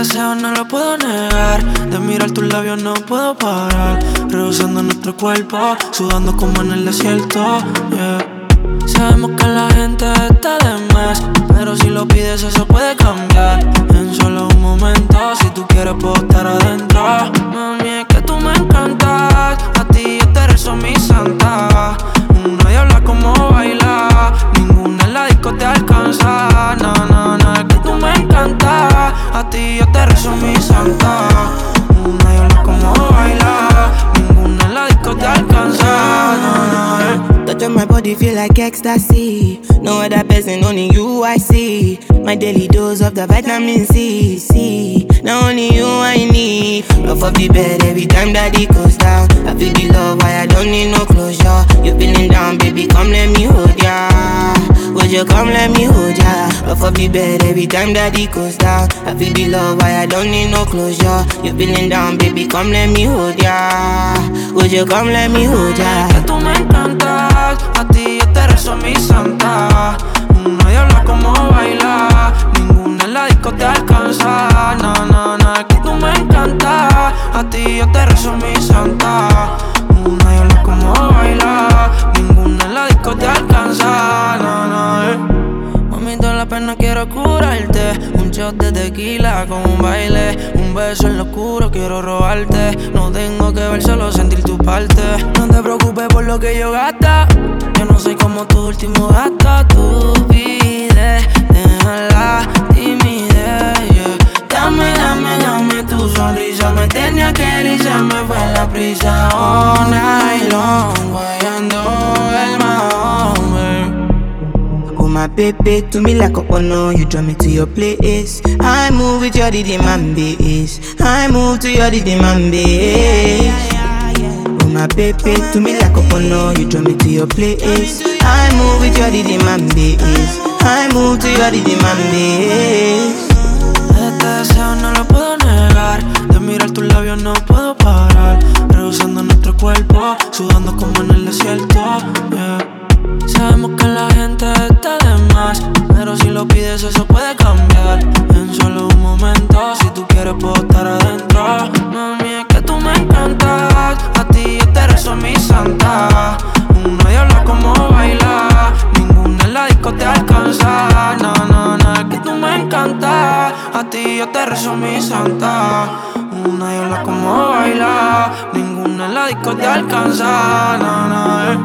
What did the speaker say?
deseo no lo puedo negar. De mirar tus labios no puedo parar. Rehusando nuestro cuerpo, sudando como en el desierto, yeah. Sabemos que la gente está de más, pero si lo pides eso puede cambiar en solo un momento. Si tú quieres puedo estar adentro. Mami, es que tú me encantas. A ti yo te rezo mi santa. Una diabla como baila, ninguna en la disco te alcanza. No, no, no, es que tú me encantas. A ti yo te rezo mi santa. Una diabla como baila, ninguna en la disco te alcanza. No, no, Touch on my body feel like ecstasy. No other person, only you I see. My daily dose of the vitamin C. Now only you I need. Off of the bed every time that it goes down. I feel the love, why I don't need no closure. You feeling down, baby, come let me hold ya. Would you come let me hold ya? Off of the bed every time that it goes down. I feel the love, why I don't need no closure. You feeling down, baby, come let me hold ya. Would you come let me hold ya? que tú me encantas. A ti yo te rezo mi santa. Una diabla como baila, ninguna en la disco te alcanza. No, no, no, es que tú me encantas. A ti yo te rezo mi santa. Una diabla como baila, ninguna en la disco te alcanza. No, no, Mami, toda la pena quiero curarte. Un shot de tequila con un baile. Un beso en lo oscuro, quiero robarte. No tengo que ver, solo sentir tu parte. No te preocupes por lo que yo gasta. Yo no soy como tu último gasto. Tu vida, deja la timidez, yeah. Dame tu sonrisa. Me tenía que ir y se me fue la prisa. All night long, guayando el mahón, Oh my baby, to me like a honor. You draw me to your place. I move with your rhythm and bass. I move to your rhythm and bass. Oh my baby, to me like a honor. You draw me to your place. I move with your rhythm and bass. I move to your rhythm and bass. Este deseo no lo puedo negar. De mirar tus labios no puedo parar. Rehusando nuestro cuerpo, sudando como en el desierto, yeah. Sabemos que la gente está de más, pero si lo pides eso puede cambiar en solo un momento. Si tú quieres puedo estar adentro. Mami, es que tú me encantas. A ti yo te rezo mi santa. Una diabla como baila, ninguna en la disco te alcanza. No, no, no, es que tú me encantas. A ti yo te rezo mi santa. Una diabla como baila, ninguna en la disco te alcanza. No, no,